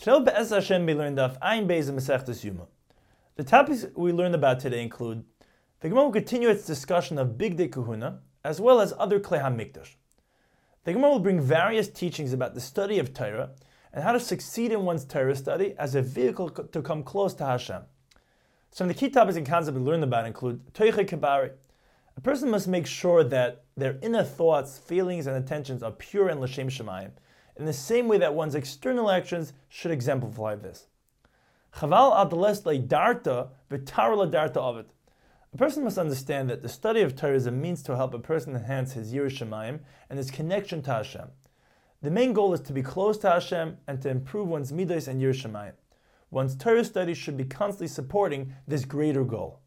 Today, Be'ez Hashem, we learned of Ayin Beis and Masechtas Yuma. The topics we learned about today include: the Gemara will continue its discussion of Bigdei Kahuna, as well as other Klei HaMikdash. The Gemara will bring various teachings about the study of Torah and how to succeed in one's Torah study as a vehicle to come close to Hashem. Some of the key topics and concepts we learned about include Toichei Kabari. A person must make sure that their inner thoughts, feelings, and intentions are pure and l'shem shamayim, in the same way that one's external actions should exemplify this. Chaval adeles darta v'tar darta avid. A person must understand that the study of Torah is a means to help a person enhance his Yirah Shamayim and his connection to Hashem. The main goal is to be close to Hashem and to improve one's midos and Yirah Shamayim. One's Torah study should be constantly supporting this greater goal.